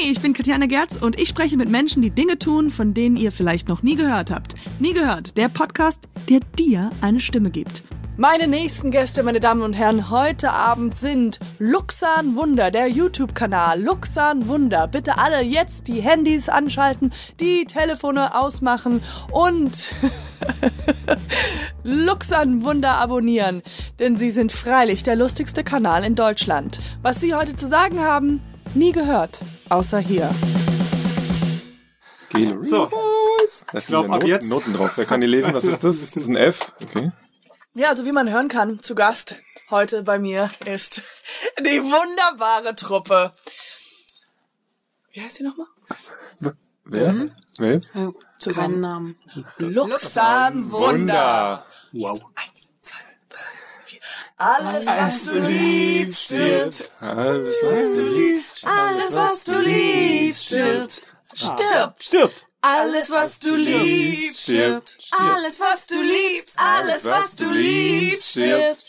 Hey, ich bin Katjana Gerz und ich spreche mit Menschen, die Dinge tun, von denen ihr vielleicht noch nie gehört habt. Nie gehört, der Podcast, der dir eine Stimme gibt. Meine nächsten Gäste, meine Damen und Herren, heute Abend sind Luxan Wunder, der YouTube-Kanal Luxan Wunder. Bitte alle jetzt die Handys anschalten, die Telefone ausmachen und Luxan Wunder abonnieren, denn sie sind freilich der lustigste Kanal in Deutschland. Was sie heute zu sagen haben, nie gehört, außer hier. So, ich glaube ab jetzt Noten drauf. Wer kann die lesen? Was ist das? Das ist ein F. Okay. Ja, also wie man hören kann, zu Gast heute bei mir ist die wunderbare Truppe. Wie heißt die nochmal? Wer? Wer jetzt? Keinen Namen. Luxan Wunder. Wow. 1, 2, 3, 4. Alles, was du liebst, stirbt. Alles, was du liebst. Alles, was du liebst, stirbt. Stirbt. Alles, was du liebst, stirbt. Alles, was du liebst, alles, was du liebst, stirbt.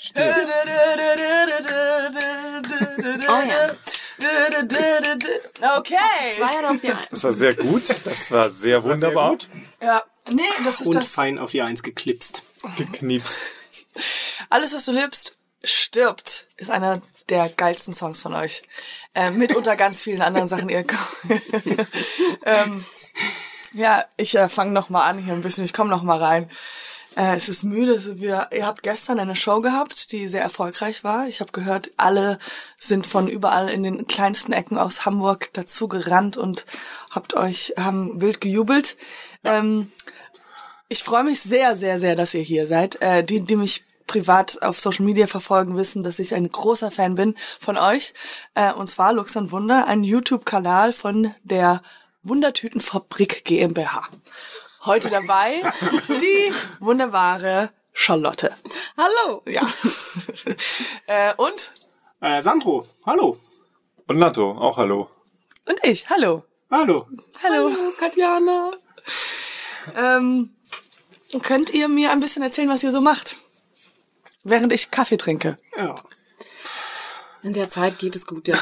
Oh ja. Okay. 2 auf die 1. Das war sehr gut. Das war sehr wunderbar. Ja, nee, das ist Und das. fein auf die 1 geklipst. Gekniepst. Alles, was du liebst, stirbt, ist einer der geilsten Songs von euch. Mit unter ganz vielen anderen Sachen. Ja, ich fange noch mal an hier ein bisschen. Ich komme noch mal rein. Es ist müde. Ihr habt gestern eine Show gehabt, die sehr erfolgreich war. Ich habe gehört, alle sind von überall in den kleinsten Ecken aus Hamburg dazu gerannt und haben wild gejubelt. Ich freue mich sehr, sehr, sehr, dass ihr hier seid. Die mich privat auf Social Media verfolgen, wissen, dass ich ein großer Fan bin von euch. Und zwar Luxan Wunder, ein YouTube-Kanal von der Wundertütenfabrik GmbH. Heute dabei die wunderbare Charlotte. Hallo. Ja. Und? Sandro, hallo. Und Natto, auch hallo. Und ich. Hallo. Hallo. Hallo. Katjana. Könnt ihr mir ein bisschen erzählen, was ihr so macht? Während ich Kaffee trinke. Ja. In der Zeit geht es gut, ja.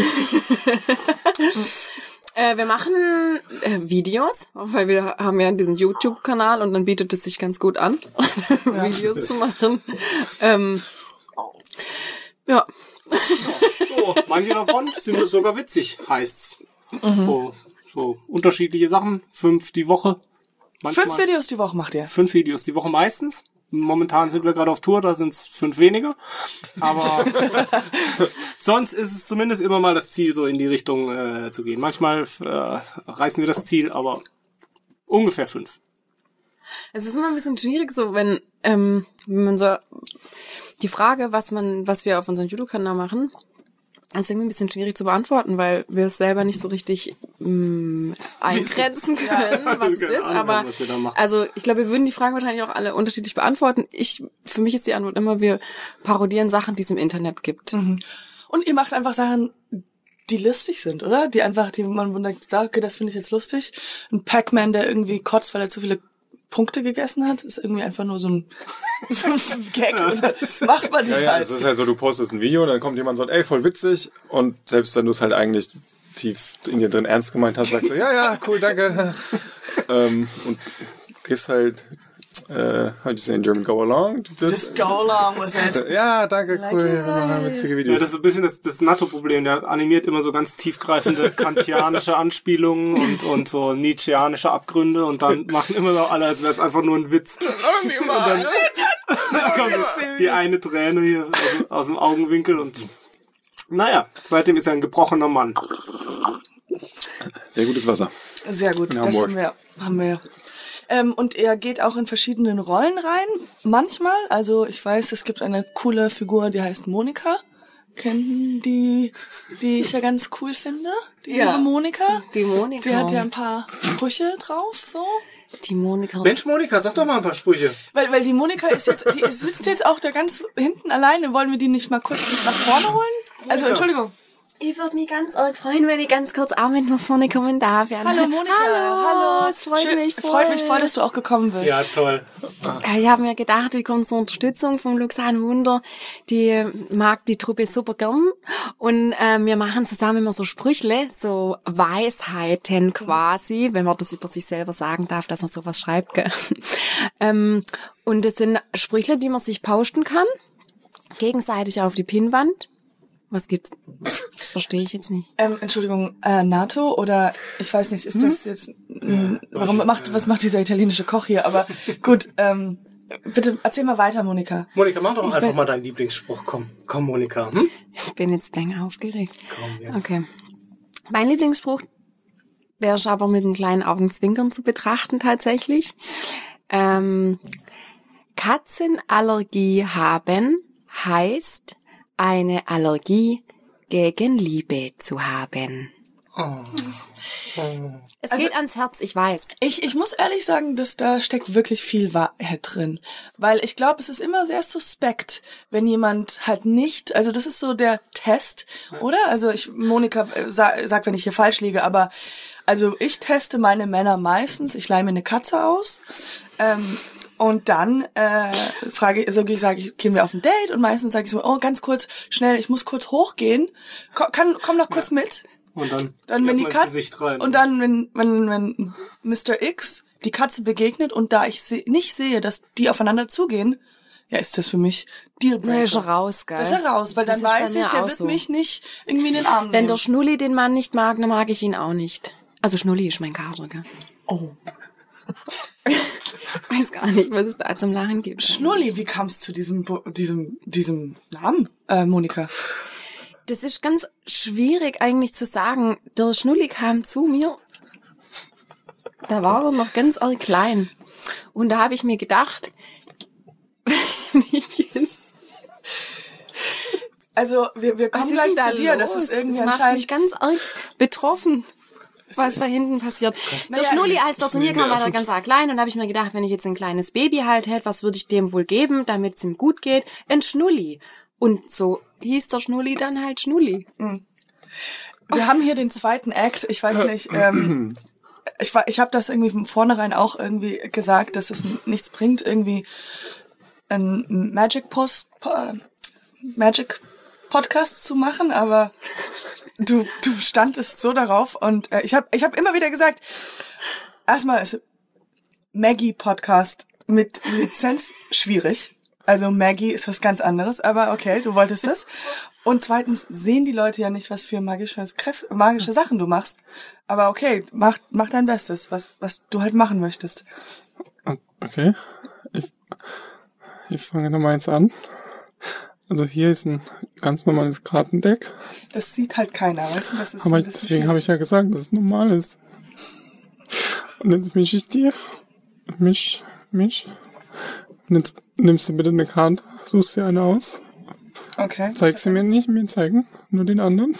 Wir machen Videos, weil wir haben ja diesen YouTube-Kanal und dann bietet es sich ganz gut an, Videos zu machen. Ja. So, manche davon sind sogar witzig, heißt's. So unterschiedliche Sachen, 5 die Woche. Manchmal 5 Videos die Woche macht ihr? 5 Videos die Woche meistens. Momentan sind wir gerade auf Tour, da sind es 5 weniger. Aber sonst ist es zumindest immer mal das Ziel, so in die Richtung zu gehen. Manchmal reißen wir das Ziel, aber ungefähr 5. Es ist immer ein bisschen schwierig, so wenn man so die Frage, was wir auf unserem YouTube-Kanal machen, ist irgendwie ein bisschen schwierig zu beantworten, weil wir es selber nicht so richtig eingrenzen können, was es ist. Aber also ich glaube, wir würden die Fragen wahrscheinlich auch alle unterschiedlich beantworten. Für mich ist die Antwort immer, wir parodieren Sachen, die es im Internet gibt. Mhm. Und ihr macht einfach Sachen, die lustig sind, oder? Die man wundert, okay, das finde ich jetzt lustig. Ein Pac-Man, der irgendwie kotzt, weil er zu viele Punkte gegessen hat, ist irgendwie einfach nur so ein Gag. Das macht man nicht. Ja, es ist halt so, du postest ein Video, dann kommt jemand und sagt, ey, voll witzig. Und selbst wenn du es halt eigentlich tief in dir drin ernst gemeint hast, sagst du, ja, cool, danke. Und gehst halt, how do you say in German, go along? Just go along with it. Ja, danke, Like cool, it. witzige Ja, Videos. das ist ein bisschen das Natto-Problem. Der animiert immer so ganz tiefgreifende kantianische Anspielungen und so nietzscheanische Abgründe und dann machen immer noch alle, als wäre es einfach nur ein Witz. Und dann kommt die eine Träne hier aus dem Augenwinkel und naja, seitdem ist er ein gebrochener Mann. Sehr gutes Wasser. Sehr gut, In das Hamburg. haben wir. Und er geht auch in verschiedenen Rollen rein, manchmal. Also ich weiß, es gibt eine coole Figur, die heißt Monika. Kennen die ich ja ganz cool finde? Die Ja. liebe Monika. Die Monika. Die hat ja ein paar Sprüche drauf, so. Die Monika. Mensch, Monika, sag doch mal ein paar Sprüche. Weil die Monika sitzt jetzt auch da ganz hinten alleine. Wollen wir die nicht mal kurz nach vorne holen? Also, Ja. Entschuldigung. Ich würde mich ganz arg freuen, wenn ich ganz kurz auch mit nach vorne kommen darf. Ja. Hallo Monika. Hallo. Es freut mich voll, dass du auch gekommen bist. Ja, toll. Ich habe mir gedacht, wir kommen zur Unterstützung vom Luxan Wunder. Die mag die Truppe super gern. Und wir machen zusammen immer so Sprüchle, so Weisheiten quasi, wenn man das über sich selber sagen darf, dass man sowas schreibt. Gell? Und das sind Sprüchle, die man sich posten kann, gegenseitig auf die Pinnwand. Was gibt's? Das verstehe ich jetzt nicht. Entschuldigung, NATO oder ich weiß nicht, ist das jetzt was macht dieser italienische Koch hier? Aber gut, bitte erzähl mal weiter, Monika. Monika, mach doch einfach mal deinen Lieblingsspruch. Komm, Monika. Ich bin jetzt länger aufgeregt. Komm jetzt. Okay. Mein Lieblingsspruch, der ist aber mit einem kleinen Augenzwinkern zu betrachten tatsächlich. Katzenallergie haben heißt eine Allergie gegen Liebe zu haben. Es geht ans Herz, ich weiß. Ich muss ehrlich sagen, dass da steckt wirklich viel Wahrheit drin. Weil ich glaube, es ist immer sehr suspekt, wenn jemand halt nicht, also das ist so der Test, oder? Also Monika sagt, wenn ich hier falsch liege, aber also ich teste meine Männer meistens, ich leihe mir eine Katze aus, und dann sage ich, gehen wir auf ein Date und meistens sage ich so, oh, ganz kurz, schnell, ich muss kurz hochgehen, komm noch kurz mit. Und dann wenn die Katze Gesicht rein. Und dann wenn Mr. X die Katze begegnet und da ich nicht sehe, dass die aufeinander zugehen, ja, ist das für mich Dealbreaker. Der ist raus, gell? Das ist raus, weil dann weiß ich, der wird mich nicht irgendwie in den Arm nehmen. Wenn der Schnulli den Mann nicht mag, dann mag ich ihn auch nicht. Also Schnulli ist mein Kater, gell? Oh. Weiß gar nicht, was es da zum Lachen gibt. Schnulli, wie kam es zu diesem Namen, Monika? Das ist ganz schwierig eigentlich zu sagen. Der Schnulli kam zu mir, da war er noch ganz arg klein. Und da habe ich mir gedacht, also wir kommen gleich zu dir, das ist irgendwie das macht mich ganz arg betroffen, was da hinten passiert. Der Schnulli, als er zu mir kam, war er ganz arg klein und da habe ich mir gedacht, wenn ich jetzt ein kleines Baby halt hätte, was würde ich dem wohl geben, damit es ihm gut geht? Ein Schnulli. Und so hieß der Schnulli dann halt Schnulli. Wir haben hier den zweiten Act, ich weiß nicht, ich habe das irgendwie von vornherein auch irgendwie gesagt, dass es nichts bringt, irgendwie ein Magic Podcast zu machen, aber du standest so darauf und ich hab immer wieder gesagt, erstmal ist Maggie Podcast mit Lizenz schwierig. Also Maggie ist was ganz anderes, aber okay, du wolltest das. Und zweitens sehen die Leute ja nicht, was für magische Sachen du machst. Aber okay, mach dein Bestes, was du halt machen möchtest. Okay, ich fange nochmal jetzt an. Also hier ist ein ganz normales Kartendeck. Das sieht halt keiner, weißt du? Das ist aber deswegen habe ich ja gesagt, dass es normal ist. Und jetzt mische ich dir. Misch. Und jetzt nimmst du bitte eine Karte, suchst dir eine aus. Okay. Zeig sie mir nicht, mir zeigen, nur den anderen.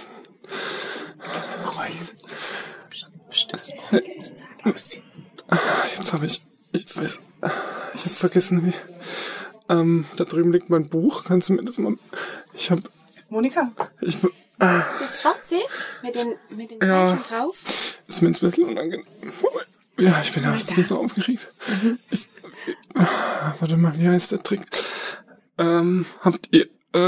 Jetzt habe ich habe vergessen, wie. Da drüben liegt mein Buch. Kannst du mir das mal... Monika? Das Schwarze mit den Zeichen drauf? Ist mir ein bisschen unangenehm. Ja, ich bin erst ein bisschen aufgeregt. Warte mal, wie heißt der Trick? Habt ihr...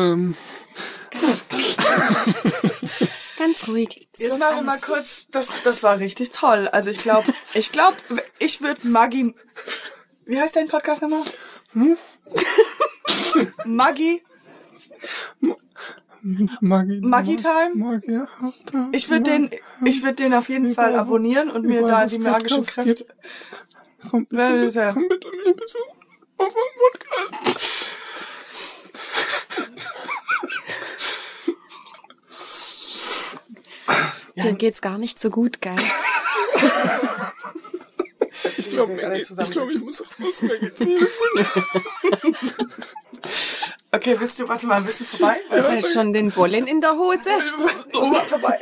Ganz ruhig. Jetzt machen wir mal kurz... Das war richtig toll. Also ich glaube, ich würde Maggie... Wie heißt dein Podcast nochmal? Maggie Time? Ich würde den auf jeden Fall abonnieren und mir da die magischen Kräfte... Komm bitte ein bisschen auf den Podcast. Dir geht's gar nicht so gut, gell? Ich glaube, ich muss raus, mir geht's nicht so gut. Okay, bist du vorbei? Du hast schon den Bollen in der Hose. Vorbei.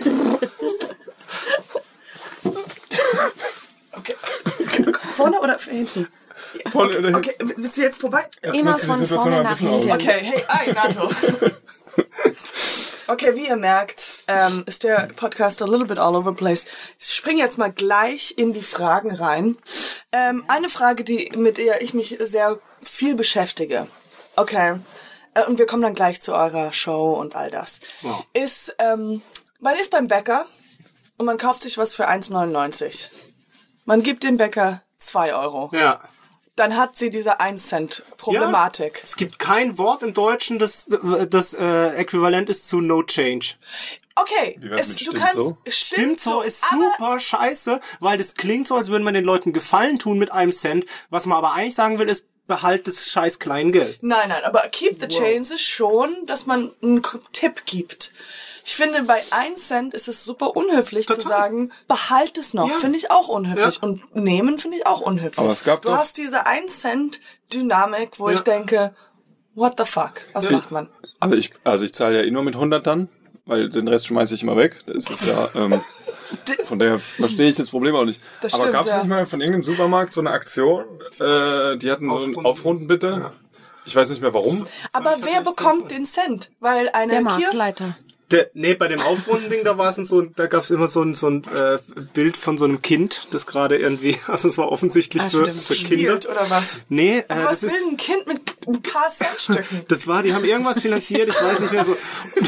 Okay. Vorne oder hinten? Vorne oder hinten? Okay, bist du jetzt vorbei? Immer von vorne nach hinten. Okay, hey, Nato. Okay, wie ihr merkt, ist der Podcast a little bit all over the place. Ich springe jetzt mal gleich in die Fragen rein. Eine Frage, mit der ich mich sehr viel beschäftige. Okay. Und wir kommen dann gleich zu eurer Show und all das. Wow. Ist, man ist beim Bäcker und man kauft sich was für 1,99. Man gibt dem Bäcker 2 Euro. Ja. Dann hat sie diese 1-Cent-Problematik. Ja, es gibt kein Wort im Deutschen, das äquivalent ist zu No Change. Okay, Wie wär's mit du stimmt kannst... so? Stimmt so, ist aber super scheiße, weil das klingt so, als würde man den Leuten Gefallen tun mit 1 Cent. Was man aber eigentlich sagen will, ist, behalt das scheiß Kleingeld. Nein, aber keep the change ist schon, dass man einen Tipp gibt. Ich finde, bei 1 Cent ist es super unhöflich zu sagen, behalt es noch. Ja. Finde ich auch unhöflich. Ja. Und nehmen finde ich auch unhöflich. Aber es gab du doch- hast diese 1 Cent Dynamik, wo ich denke, what the fuck? Was macht man? Also ich zahle ja nur mit 100 dann, weil den Rest schmeiße ich immer weg. Das ist ja, von daher verstehe ich das Problem auch nicht. Das Aber stimmt, gab es ja. nicht mal von irgendeinem Supermarkt so eine Aktion? Die hatten so ein Aufrunden bitte. Ja. Ich weiß nicht mehr warum. Aber wer bekommt den Cent? Weil Der eine Kiosk... Marktleiter. Bei dem Aufrunden-Ding, da gab es immer so ein Bild von so einem Kind, das gerade irgendwie, also es war offensichtlich für Kinder. Spielt oder was? Nee, Aber was das will ist, ein Kind mit ein paar Centstücken? die haben irgendwas finanziert, ich weiß nicht mehr so.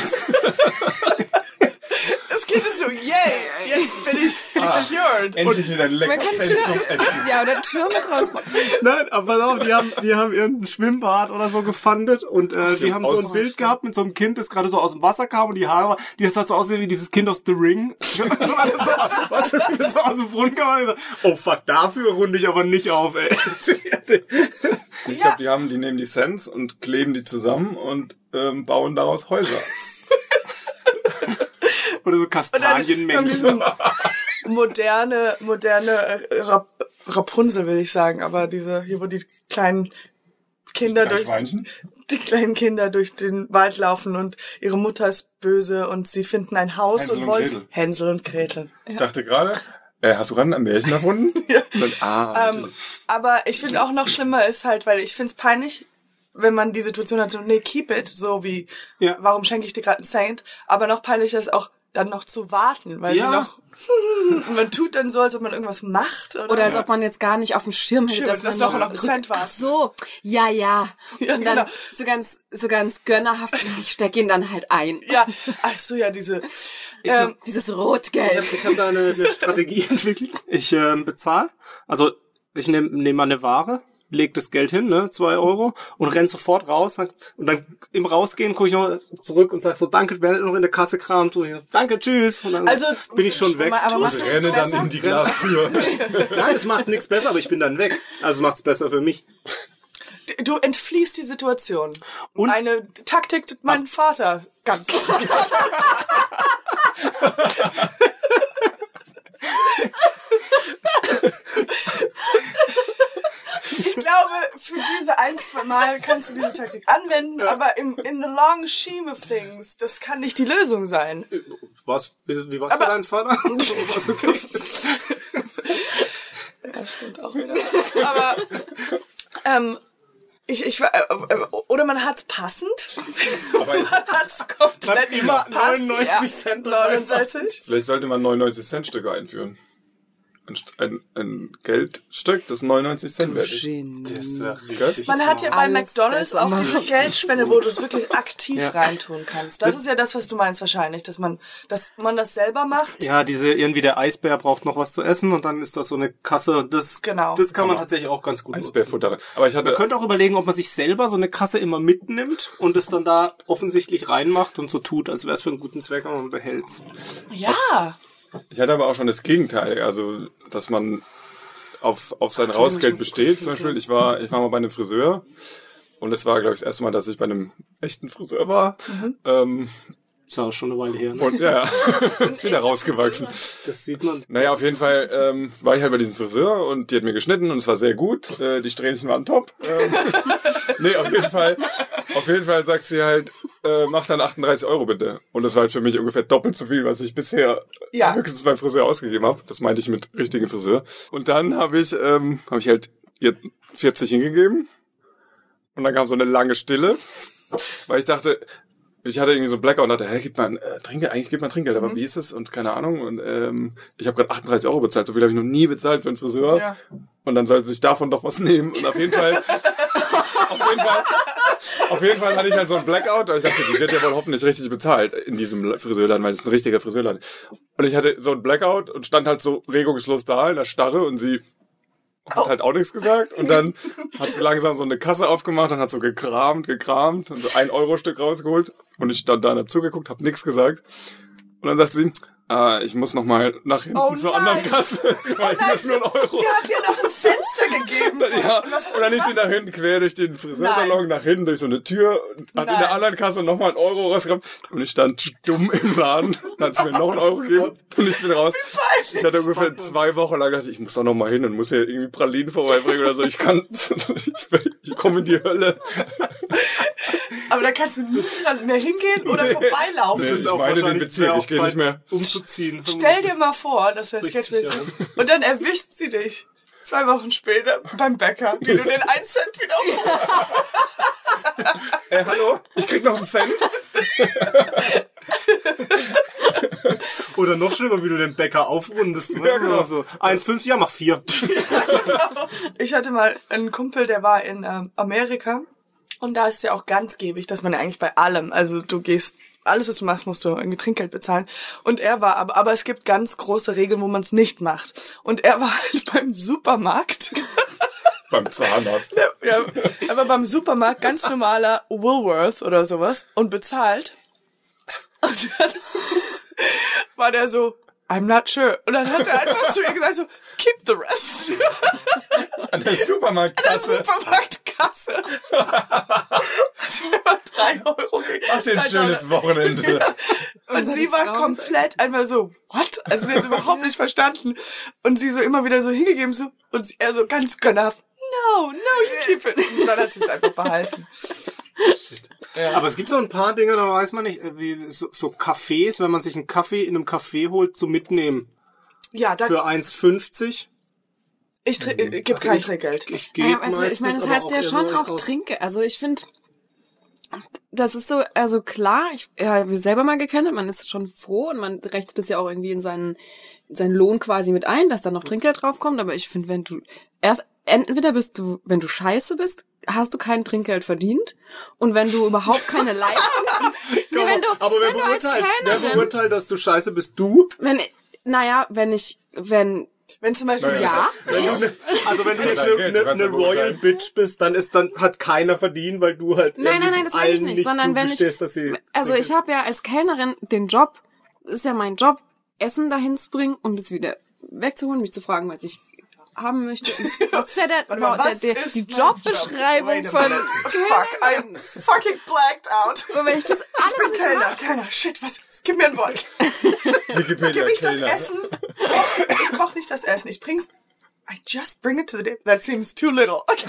Das Kind ist so, yay, jetzt bin ich secured. Endlich wieder ein Man leckeres kann Cent zum Essen. Ja, oder Türme draus machen. Nein, aber pass auf, die haben irgendein Schwimmbad oder so gefundet und die haben so ein Bild gehabt mit so einem Kind, das gerade so aus dem Wasser kam und die Haare, die hat so aussehen wie dieses Kind aus The Ring. Was so aus dem Brunnen kam und so, oh fuck, dafür runde ich aber nicht auf, ey. Ich glaube, die nehmen die Cents und kleben die zusammen und bauen daraus Häuser. Oder so Und dann kommt Kastanienmenschen. diese moderne Rapunzel, will ich sagen, aber hier, wo die kleinen Kinder durch den Wald laufen und ihre Mutter ist böse und sie finden ein Haus Hänsel und und wollen Gretel. Hänsel und Gretel. Ich dachte gerade, hast du gerade ein Märchen erfunden? Ja. Natürlich. Aber ich finde auch noch schlimmer ist halt, weil ich finde es peinlich, wenn man die Situation hat, so, nee, keep it, so wie, Ja. warum schenke ich dir gerade einen Cent? Aber noch peinlicher ist auch, dann noch zu warten, weil Ja. sie noch, man tut dann so, als ob man irgendwas macht. Oder als ob man jetzt gar nicht auf dem Schirm hätte, Stimmt, dass man noch ein Cent war. Ach so, ja. Ja, Und dann genau. so ganz gönnerhaft, ich stecke ihn dann halt ein. Ja, ach so, ja, diese, Dieses Rotgelb. Ich hab da eine Strategie entwickelt. Ich bezahle, also ich nehme mal eine Ware, leg das Geld hin, 2 Euro, und renn sofort raus. Und dann im Rausgehen gucke ich noch zurück und sag so, danke, wer noch in der Kasse kramt. So, danke, tschüss. Und dann Also, bin ich schon weg. aber Ich renne dann in die Glastür. Nein, es macht nichts besser, aber ich bin dann weg. Also macht's besser für mich. du entfliehst die Situation. Und- eine Taktik, mein Vater ganz. Ich glaube, für diese 1-2 Mal kannst du diese Taktik anwenden, aber in the long scheme of things, das kann nicht die Lösung sein. Was? Wie war's Aber- für deinen Vater? Was okay? Ja, stimmt auch wieder. Aber, oder man hat's passend. Aber Man hat's komplett immer passend. 99 Cent dabei. 69. vielleicht sollte man 99-Cent-Stücke einführen. Ein Geldstück, das 99 Cent wert ist. Das wäre richtig. Man hat ja bei Alles McDonald's besser auch machen. die Geldspende, wo du es wirklich aktiv Ja. reintun kannst. Das ist ja das, was du meinst wahrscheinlich, dass man das selber macht. Ja, irgendwie der Eisbär braucht noch was zu essen und dann ist das so eine Kasse und das kann man tatsächlich auch ganz gut nutzen. Eisbärfutter. Aber ich Man hatte, könnte auch überlegen, ob man sich selber so eine Kasse immer mitnimmt und es dann da offensichtlich reinmacht und so tut, als wäre es für einen guten Zweck, aber man behält's. Ja. ich hatte aber auch schon das Gegenteil. Also, dass man auf sein Rausgeld besteht. Zum Beispiel, ich war mal bei einem Friseur. Und es war, glaube ich, das erste Mal, dass ich bei einem echten Friseur war. Ist ja auch schon eine Weile her. Ne? Und ja, ist wieder rausgewachsen. Das sieht man. Naja, auf jeden Fall war ich halt bei diesem Friseur und die hat mir geschnitten und es war sehr gut. Die Strähnchen waren top. Nee, auf jeden Fall sagt sie halt, mach dann 38 Euro bitte. Und das war halt für mich ungefähr doppelt so viel, was ich bisher höchstens beim Friseur ausgegeben habe. Das meinte ich mit richtigem Friseur. Und dann habe ich halt ihr 40 hingegeben. Und dann kam so eine lange Stille, weil ich dachte, ich hatte irgendwie so ein Blackout und dachte, gibt man Trinkgeld, eigentlich gibt man Trinkgeld, aber wie ist es? Und keine Ahnung. Und ich habe gerade 38 € bezahlt, so viel habe ich noch nie bezahlt für einen Friseur. Ja. Und dann sollte sich davon doch was nehmen. Und auf jeden Fall hatte ich halt so ein Blackout. Und ich dachte, die wird ja wohl hoffentlich richtig bezahlt in diesem Friseurladen, weil es ein richtiger Friseurladen. Und ich hatte so ein Blackout und stand halt so regungslos da in der Starre und sie hat halt auch nichts gesagt. Und dann hat sie langsam so eine Kasse aufgemacht und hat so gekramt und so 1-Euro-Stück rausgeholt. Und ich stand da und hab zugeguckt, hab nichts gesagt. Und dann sagt sie, ich muss noch mal nach hinten zur anderen Kasse. Weil ich muss nur 1 Euro. Sie hat dir noch ein Fenster gegeben. Ja, und dann ist sie nach hinten quer durch den Friseursalon, nach hinten durch so eine Tür und hat in der anderen Kasse noch mal 1 Euro rausgekommen. Und ich stand stumm im Laden. Dann hat sie mir noch 1 Euro gegeben und ich bin raus. Ich hatte ungefähr 2 Wochen lang gedacht, ich muss da noch mal hin und muss hier irgendwie Pralinen vorbeibringen oder so. Ich komme in die Hölle. Aber da kannst du nie dran mehr hingehen oder vorbeilaufen. Nee, das ist auch den Bezirk, ich gehe nicht mehr umzuziehen. Stell dir mal vor, das wäre sketchmäßig. Ja. Und dann erwischt sie dich 2 Wochen später beim Bäcker, wie du den 1 Cent wieder hallo, ich krieg noch 1 Cent. Oder noch schlimmer, wie du den Bäcker aufrundest. Ja, genau. So 1,50, ja, mach 4. Ich hatte mal einen Kumpel, der war in Amerika. Und da ist ja auch ganz gäbig, dass man ja eigentlich bei allem, also du gehst, alles was du machst, musst du irgendwie Trinkgeld bezahlen. Und er war, aber es gibt ganz große Regeln, wo man es nicht macht. Und er war halt beim Supermarkt. Beim Zahnarzt. Ja, er war beim Supermarkt, ganz normaler Woolworth oder sowas und bezahlt. Und dann war der so, I'm not sure. Und dann hat er einfach zu ihr gesagt so, keep the rest. An der Supermarktkasse. An der Supermarktkasse. Hat immer 3 Euro gekriegt. Ach, ein schönes Wochenende. Ja. Und sie war komplett einfach so, what? Also sie hat es überhaupt nicht verstanden. Und sie so immer wieder so hingegeben so, und er so ganz gönnerhaft, no, you keep it. Und dann hat sie es einfach behalten. Shit. Ja. Aber es gibt so ein paar Dinge, da weiß man nicht, wie so Cafés, wenn man sich einen Kaffee in einem Café holt, zum Mitnehmen. Ja, da für 1,50. Ich gebe kein Trinkgeld. Ich meine, das heißt ja schon auch Trinkgeld. Also ich finde, das ist so, also klar, wir selber mal gekannt, man ist schon froh und man rechnet das ja auch irgendwie in seinen Lohn quasi mit ein, dass da noch Trinkgeld draufkommt. Aber ich finde, entweder wenn du scheiße bist, hast du kein Trinkgeld verdient. Und wenn du überhaupt keine Leistung... Aber wer beurteilt, dass du scheiße bist? Du? Wenn zum Beispiel, ja. Wenn du nicht eine Royal Bitch bist, dann hat keiner verdient, weil du halt Nein, das meine ich nicht, sondern wenn ich habe ja als Kellnerin den Job, das ist ja mein Job, Essen dahin zu bringen und es wieder wegzuholen, mich zu fragen, was ich haben möchte. Was ist ja die Jobbeschreibung von Fuck, I'm fucking blacked out. Und wenn ich das alles bin Kellner, shit, gib mir ein Wort. Wikipedia, gib ich das Essen? Ich koch nicht das Essen, ich bring's. I just bring it to the table. That seems too little. Okay.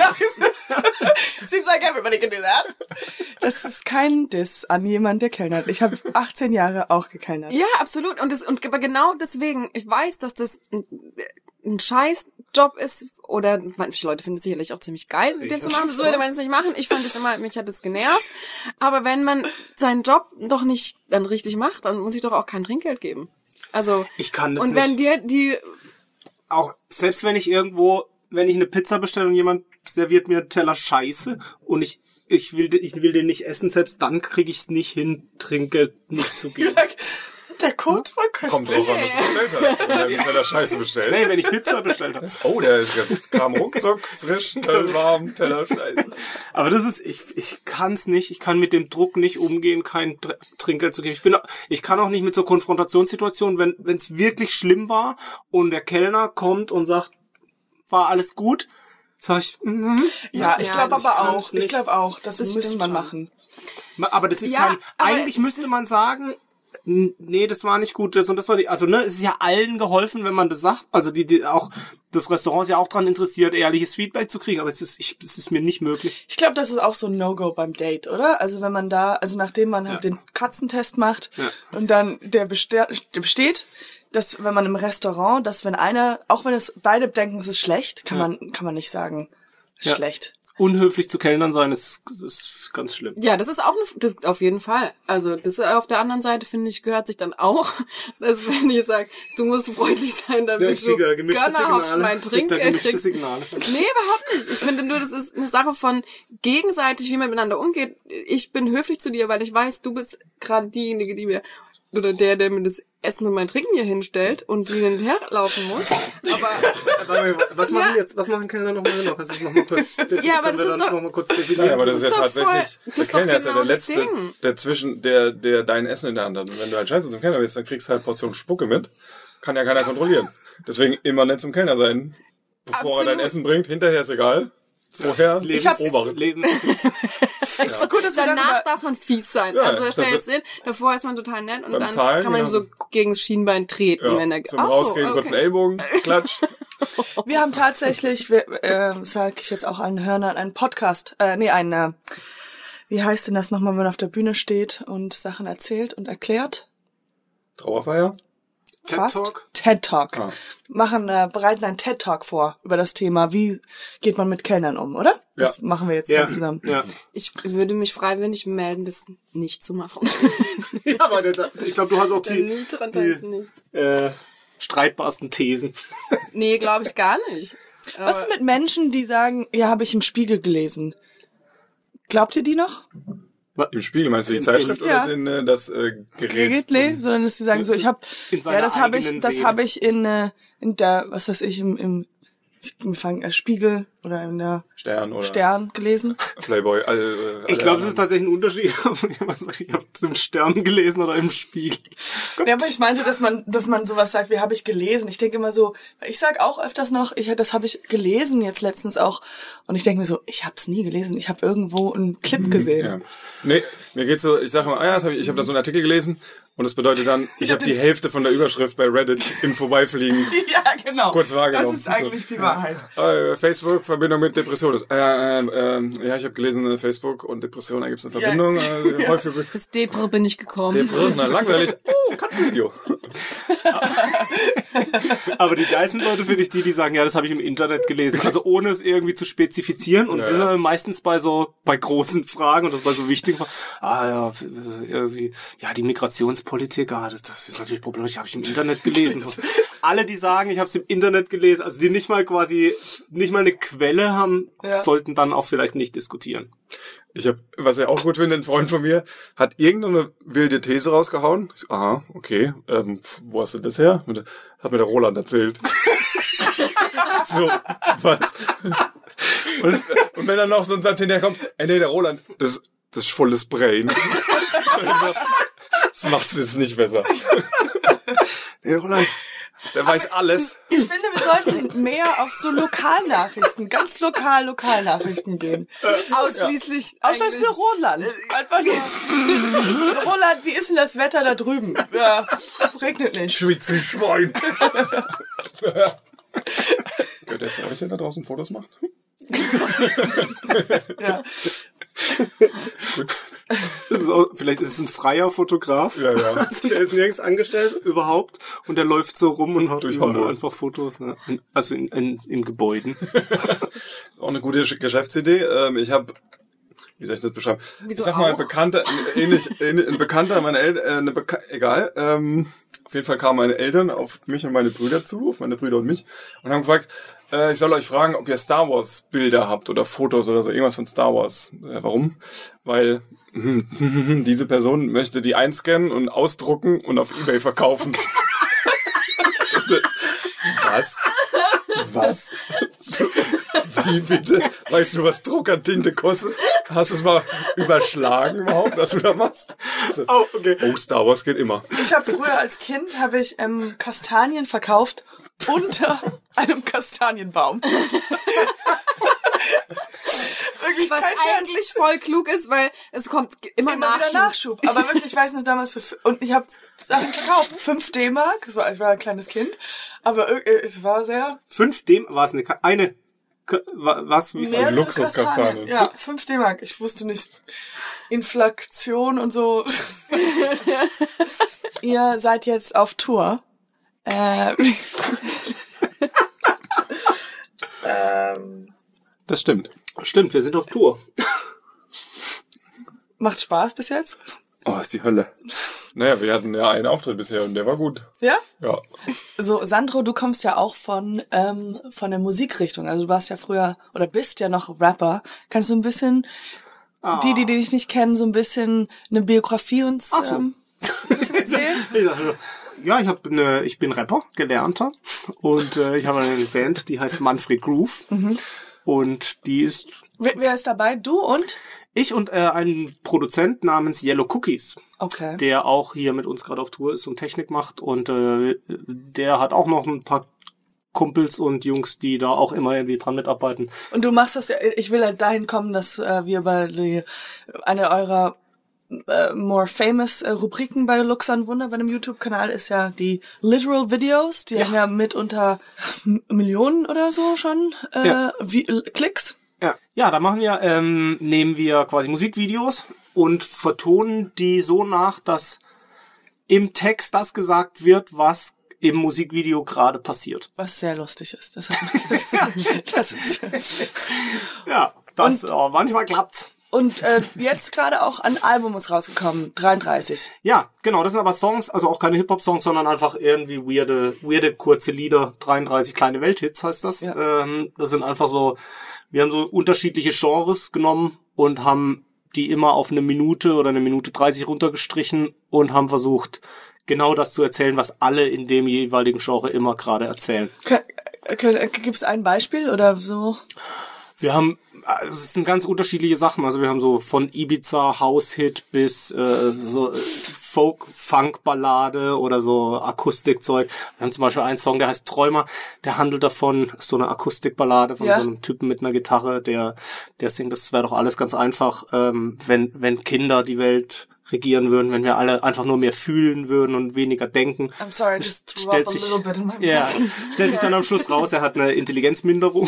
Seems like everybody can do that. Das ist kein Diss an jemanden, der kellnert. Ich habe 18 Jahre auch gekellnert. Ja, absolut. Aber genau deswegen, ich weiß, dass das ein Scheißjob ist, oder manche Leute finden es sicherlich auch ziemlich geil, den zu machen. So würde man es nicht machen. Ich fand es immer, mich hat es genervt. Aber wenn man seinen Job doch nicht dann richtig macht, dann muss ich doch auch kein Trinkgeld geben. Also, ich kann das und wenn dir auch, selbst wenn ich eine Pizza bestelle und jemand serviert mir einen Teller Scheiße und ich will den nicht essen, selbst dann kriege ich es nicht hin, Trinkgeld nicht zu geben. Der Code war köstlich. Kommt drauf an, was du bestellt hast. Wenn du einen Teller Scheiße bestellt. Nee, wenn ich Pizza bestellt habe. Oh, der ist kam ruckzuck, frisch, warm, Teller Scheiße. Aber das ist, ich kann's nicht, ich kann mit dem Druck nicht umgehen, kein Trinkgeld zu geben. Ich kann auch nicht mit so Konfrontationssituationen, wenn es wirklich schlimm war und der Kellner kommt und sagt, war alles gut, sag ich, Ja, ich glaube auch, das müsste man machen. Aber das ist eigentlich müsste man sagen, nee, das war nicht gut, das und das war es ist ja allen geholfen, wenn man das sagt, also die auch, das Restaurant ist ja auch dran interessiert, ehrliches Feedback zu kriegen, aber es ist mir nicht möglich. Ich glaube, das ist auch so ein No-Go beim Date, oder? Also wenn man nachdem man halt den Katzentest macht und dann der besteht, dass wenn man im Restaurant, dass wenn einer, auch wenn es beide denken, es ist schlecht, kann man nicht sagen, ist schlecht. unhöflich zu Kellnern sein ist ganz schlimm. Ja, das ist auch das auf jeden Fall. Also das auf der anderen Seite, finde ich, gehört sich dann auch, dass wenn ich sage, du musst freundlich sein, damit du gönnerhaft mein Trinkgeld kriegst. Nee, überhaupt nicht. Ich finde nur, das ist eine Sache von gegenseitig, wie man miteinander umgeht. Ich bin höflich zu dir, weil ich weiß, du bist gerade diejenige, die mir oder der mir das Essen und mein Trinken hier hinstellt und die hin und her laufen muss. Aber was machen jetzt? Was machen Kellner nochmal genau? Kannst du das nochmal kurz definieren? Ja, aber das ist doch noch mal kurz definieren. Ja, aber das ist ja tatsächlich, der Kellner ist ja der das Letzte, der dein Essen in der Hand hat. Und wenn du halt scheiße zum Kellner bist, dann kriegst du halt Portion Spucke mit. Kann ja keiner kontrollieren. Deswegen immer nett zum Kellner sein, bevor er dein Essen bringt. Hinterher ist egal. Vorher Leben. Echt so gut, dass danach darf man fies sein. Ja, also stell jetzt hin, davor ist man total nett und dann Zahlen, kann man ihm so gegen das Schienbein treten, ja, wenn er zum Rausgehen, kurz den Ellbogen, klatsch. Wir haben tatsächlich, sag ich jetzt auch allen Hörnern, einen Podcast, wie heißt denn das nochmal, wenn man auf der Bühne steht und Sachen erzählt und erklärt? Trauerfeier? TED-Talk? TED-Talk. Ah. Bereiten einen TED-Talk vor über das Thema, wie geht man mit Kellnern um, oder? Das machen wir jetzt dann zusammen. Ja. Ich würde mich freiwillig melden, das nicht zu machen. Ja, aber ich glaube, du hast auch die streitbarsten Thesen. Nee, glaube ich gar nicht. Was ist mit Menschen, die sagen, ja, habe ich im Spiegel gelesen? Glaubt ihr die noch? Im Spiegel meinst du die Zeitschrift ja. oder das Gerät? Nee, sondern dass die sagen so, das habe ich in der, was weiß ich, im Spiegel oder in der Stern gelesen. Playboy. Ich glaube, es ist tatsächlich ein Unterschied, ob jemand sagt, ich habe im Stern gelesen oder im Spiegel. Ja, aber ich meinte, dass man sowas sagt, wie habe ich gelesen. Ich denke immer so, ich sag auch öfters noch, das habe ich gelesen jetzt letztens auch. Und ich denke mir so, ich habe es nie gelesen. Ich habe irgendwo einen Clip gesehen. Ja. Nee, mir geht's so, ich sage mal, ich habe da so einen Artikel gelesen und das bedeutet dann, ich habe die Hälfte von der Überschrift bei Reddit im Vorbeifliegen ja, genau. kurz wahrgenommen. Das ist eigentlich die Wahrheit. Facebook, Verbindung mit Depression. Ja, ich habe gelesen, Facebook und Depression, da gibt's eine Verbindung. Ja. Häufig. Bis Depro bin ich gekommen. Depro, na, langweilig. Katzenvideo. Aber die geilsten Leute finde ich die sagen, ja, das habe ich im Internet gelesen. Also ohne es irgendwie zu spezifizieren. Und das ist meistens bei großen Fragen oder bei so wichtigen Fragen. Irgendwie, die Migrationspolitik, das ist natürlich problematisch, habe ich im Internet gelesen. Alle, die sagen, ich habe es im Internet gelesen, also die nicht mal eine Quelle haben, sollten dann auch vielleicht nicht diskutieren. Was ich auch gut finde, ein Freund von mir hat irgendeine wilde These rausgehauen. Ich so, aha, okay, wo hast du das her? Hat mir der Roland erzählt. So, was? Und wenn dann noch so ein Satz hinterherkommt, nee, der Roland, das ist volles Brain. Das macht es jetzt nicht besser. Der Roland, der weiß alles. Ich finde, wir sollten mehr auf so Lokalnachrichten, ganz Lokalnachrichten gehen. Ausschließlich nur Roland. Einfach nur, Roland, wie ist denn das Wetter da drüben? Ja, regnet nicht. Schweizer-Schwein. Gehört der zu euch, der da draußen Fotos macht? Ja. Gut. Vielleicht ist es ein freier Fotograf. Ja. Der ist nirgends angestellt, überhaupt. Und der läuft so rum und macht überall einfach Fotos. Ne? Also in Gebäuden. Auch eine gute Geschäftsidee. Ich habe, wie soll ich das beschreiben? Wieso ich sag mal, auch? ein Bekannter meiner Eltern, egal. Auf jeden Fall kamen meine Eltern auf mich und meine Brüder zu, auf meine Brüder und mich, und haben gefragt, ich soll euch fragen, ob ihr Star Wars Bilder habt oder Fotos oder so, irgendwas von Star Wars. Warum? Weil diese Person möchte die einscannen und ausdrucken und auf eBay verkaufen. Was? Wie bitte? Weißt du, was Druckertinte kostet? Hast du es mal überschlagen überhaupt, was du da machst? Oh, okay. Oh, Star Wars geht immer. Ich habe früher als Kind Kastanien verkauft unter einem Kastanienbaum. Wirklich was kein Scherz. eigentlich voll klug ist, weil es kommt immer Wieder Nachschub. Aber wirklich, ich weiß noch damals, und ich habe Sachen verkauft. 5 D-Mark, ich war ein kleines Kind, aber es war sehr... 5 D, war es eine was? Wie viel? Luxuskastanien. Ja, 5 D-Mark. Ich wusste nicht. Inflation und so. Ihr seid jetzt auf Tour. Das stimmt. Stimmt, wir sind auf Tour. Macht Spaß bis jetzt? Oh, ist die Hölle. Naja, wir hatten ja einen Auftritt bisher und der war gut. Ja? Ja. So, Sandro, du kommst ja auch von der Musikrichtung. Also du warst ja früher oder bist ja noch Rapper. Kannst du ein bisschen, die dich nicht kennen, so ein bisschen eine Biografie uns ein bisschen erzählen? Ja, ich bin Rapper, gelernter. Und ich habe eine Band, die heißt Manfred Groove. Und die ist... Wer ist dabei? Du und? Ich und ein Produzent namens Yellow Cookies. Okay. Der auch hier mit uns gerade auf Tour ist und Technik macht. Und der hat auch noch ein paar Kumpels und Jungs, die da auch immer irgendwie dran mitarbeiten. Und du machst das ja, ich will halt dahin kommen, dass wir bei eine eurer more famous Rubriken bei Luxan Wunder bei dem YouTube-Kanal ist ja die Literal Videos. Die haben ja mitunter Millionen oder so schon Klicks. Ja, da machen wir, nehmen wir quasi Musikvideos und vertonen die so nach, dass im Text das gesagt wird, was im Musikvideo gerade passiert. Was sehr lustig ist. Das manchmal klappt's. Und jetzt gerade auch ein Album ist rausgekommen, 33. Ja, genau, das sind aber Songs, also auch keine Hip-Hop-Songs, sondern einfach irgendwie weirde kurze Lieder, 33 kleine Welthits heißt das. Ja. Das sind einfach so, wir haben so unterschiedliche Genres genommen und haben die immer auf 1 Minute oder 1 Minute 30 runtergestrichen und haben versucht, genau das zu erzählen, was alle in dem jeweiligen Genre immer gerade erzählen. Gibt's ein Beispiel oder so? Wir haben, also es sind ganz unterschiedliche Sachen. Also wir haben so von Ibiza House-Hit bis so Folk-Funk-Ballade oder so Akustikzeug. Wir haben zum Beispiel einen Song, der heißt Träumer. Der handelt davon, so eine Akustikballade von so einem Typen mit einer Gitarre, der singt, das wäre doch alles ganz einfach, wenn Kinder die Welt regieren würden, wenn wir alle einfach nur mehr fühlen würden und weniger denken. I'm sorry, just threw up a little bit in my mouth. Ja, stellt sich dann am Schluss raus, er hat eine Intelligenzminderung.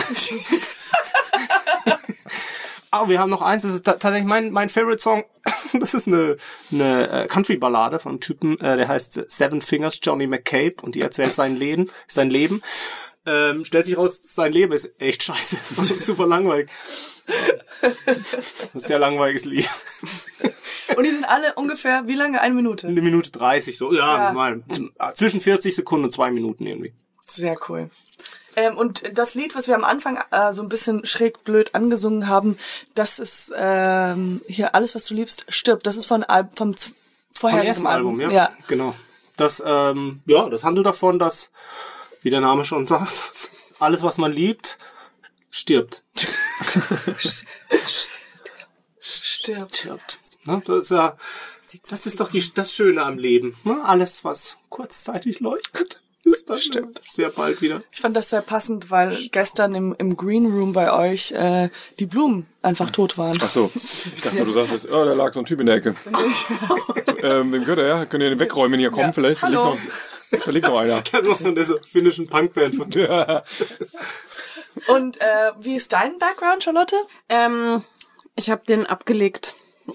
Aber wir haben noch eins, das ist tatsächlich mein Favorite Song. Das ist eine Country-Ballade von einem Typen, der heißt Seven Fingers Johnny McCabe und die erzählt sein Leben. Stellt sich raus, sein Leben ist echt scheiße. Das ist super langweilig. Das ist ein sehr langweiliges Lied. Und die sind alle ungefähr, wie lange? 1 Minute? 1 Minute 30, so. Ja. Mal zwischen 40 Sekunden und 2 Minuten irgendwie. Sehr cool. Und das Lied, was wir am Anfang so ein bisschen schräg blöd angesungen haben, das ist hier Alles, was du liebst, stirbt. Das ist vom vorherigen Album. Ja, genau. Das handelt davon, dass, wie der Name schon sagt, alles, was man liebt, stirbt. Stirbt. Ne? Das ist doch das Schöne am Leben. Ne? Alles, was kurzzeitig leuchtet, ist dann sehr bald wieder. Ich fand das sehr passend, weil gestern im Green Room bei euch die Blumen einfach tot waren. Ach so, ich dachte, du sagst jetzt, da lag so ein Typ in der Ecke. Wem gehört er? Könnt ihr den wegräumen, hier kommen vielleicht? Hallo. Da liegt noch einer. Das ist noch eine finnischen Punkband von Ja. Und wie ist dein Background, Charlotte? Ich habe den abgelegt.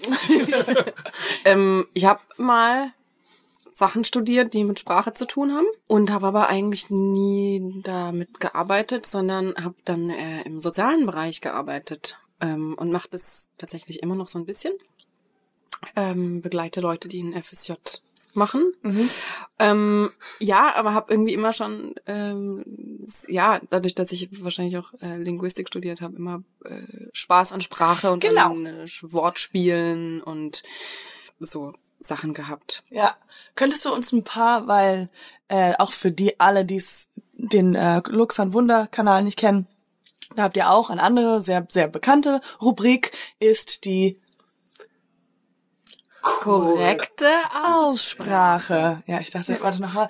Ich habe mal Sachen studiert, die mit Sprache zu tun haben und habe aber eigentlich nie damit gearbeitet, sondern habe dann im sozialen Bereich gearbeitet und mache das tatsächlich immer noch so ein bisschen. Begleite Leute, die ein FSJ machen. Aber habe irgendwie immer schon, dadurch, dass ich wahrscheinlich auch Linguistik studiert habe, immer Spaß an Sprache und an Wortspielen und so Sachen gehabt. Ja, könntest du uns ein paar, weil auch für die alle, die den Luxan Wunder Kanal nicht kennen, da habt ihr auch eine andere, sehr, sehr bekannte Rubrik, ist die korrekte Aussprache. Ja, ich dachte, warte nochmal.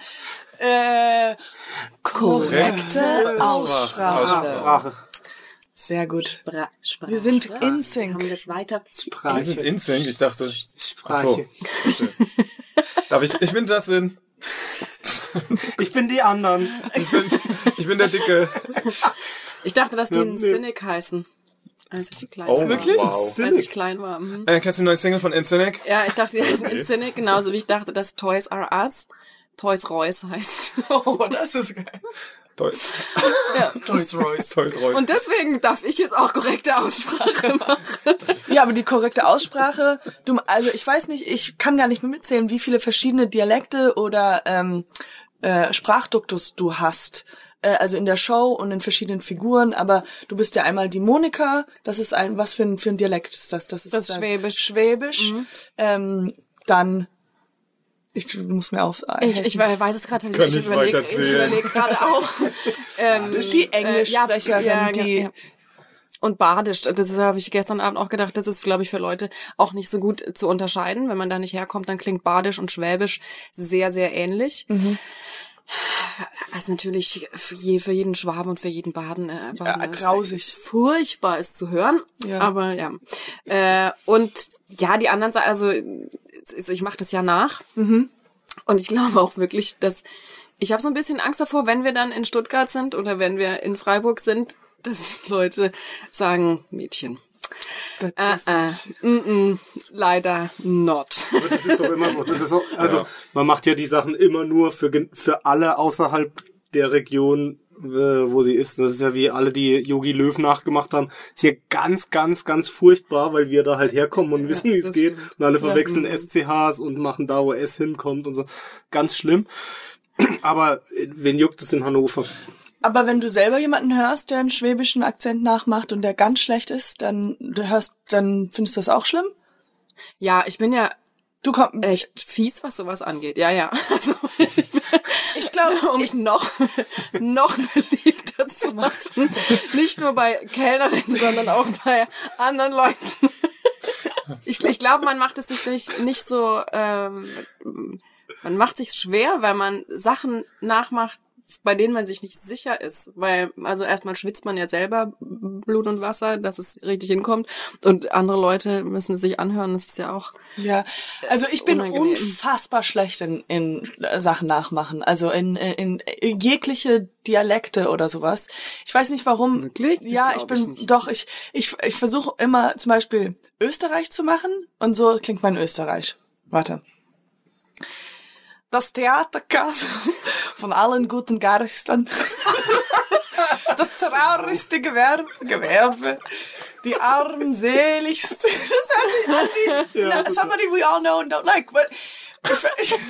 Korrekte Aussprache. Sehr gut. Sprache. Wir sind in Sync. Haben wir das weiter? Wir sind in Sync, ich dachte. Sprache. Darf ich bin Justin. Ich bin die anderen. Ich bin der Dicke. Ich dachte, dass die in Cynic heißen. Als ich klein war. Wirklich? Wow. Als ich klein war. Kennst du die neue Single von NSYNC? Ja, ich dachte, die heißen NSYNC, genauso wie ich dachte, dass Toys R Us Toys Royce heißt. Oh, das ist geil. Toys Royce. Und deswegen darf ich jetzt auch korrekte Aussprache machen. Ja, aber die korrekte Aussprache, also ich weiß nicht, ich kann gar nicht mehr mitzählen, wie viele verschiedene Dialekte oder Sprachduktus du hast. Also in der Show und in verschiedenen Figuren, aber du bist ja einmal die Monika, das ist was für ein Dialekt ist das? Das ist Schwäbisch. Schwäbisch. Dann, ich muss mir auf. Ich weiß es gerade nicht. Ich überlege gerade auch. Die Englischsprecherin, die. Und Badisch, das habe ich gestern Abend auch gedacht, das ist, glaube ich, für Leute auch nicht so gut zu unterscheiden. Wenn man da nicht herkommt, dann klingt Badisch und Schwäbisch sehr, sehr ähnlich. Was natürlich für jeden Schwaben und für jeden Baden grausig, furchtbar ist zu hören. Ja. Aber ja. Und ja, die anderen Seiten, also ich mache das ja nach. Und ich glaube auch wirklich, dass ich habe so ein bisschen Angst davor, wenn wir dann in Stuttgart sind oder wenn wir in Freiburg sind, dass die Leute sagen, Mädchen. Leider not. Aber das ist doch immer so. Das ist auch, also man macht ja die Sachen immer nur für alle außerhalb der Region, wo sie ist. Das ist ja wie alle, die Jogi Löw nachgemacht haben. Ist hier ganz, ganz, ganz furchtbar, weil wir da halt herkommen und wissen, wie es geht. Stimmt. Und alle verwechseln SCHs und machen da, wo S hinkommt und so. Ganz schlimm. Aber wen juckt es in Hannover? Aber wenn du selber jemanden hörst, der einen schwäbischen Akzent nachmacht und der ganz schlecht ist, dann findest du das auch schlimm? Ja, ich bin ja echt fies, was sowas angeht. Ja. Also, ich glaube, um mich noch beliebter zu machen. Nicht nur bei Kellnerinnen, sondern auch bei anderen Leuten. Ich glaube, man macht es sich nicht so, man macht sich schwer, weil man Sachen nachmacht, bei denen man sich nicht sicher ist, weil, also erstmal schwitzt man ja selber Blut und Wasser, dass es richtig hinkommt, und andere Leute müssen es sich anhören, das ist ja auch. Ja, also ich bin unangenehm. unfassbar schlecht in Sachen nachmachen, also in jegliche Dialekte oder sowas. Ich weiß nicht warum. Wirklich? Ja, ich versuche immer zum Beispiel Österreich zu machen und so klingt mein Österreich. Warte. Das Theater kam von allen guten Geistern. Das traurigste Gewerbe. Die armselig. Das hört sich an wie somebody we all know and don't like. But das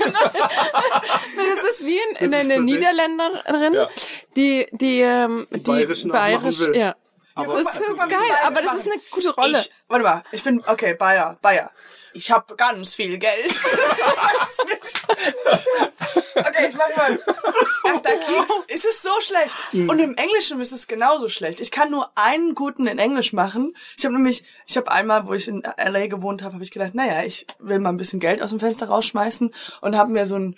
ist wie eine Niederländerin, die Bayerisch bayerisch, will. ja. Aber das ist geil, aber das ist eine gute Rolle. Warte mal, ich bin, okay, Bayer. Ich hab ganz viel Geld. Okay, ich mach mal. Es ist so schlecht. Und im Englischen ist es genauso schlecht. Ich kann nur einen guten in Englisch machen. Ich habe einmal, wo ich in LA gewohnt habe, habe ich gedacht, naja, ich will mal ein bisschen Geld aus dem Fenster rausschmeißen und habe mir so einen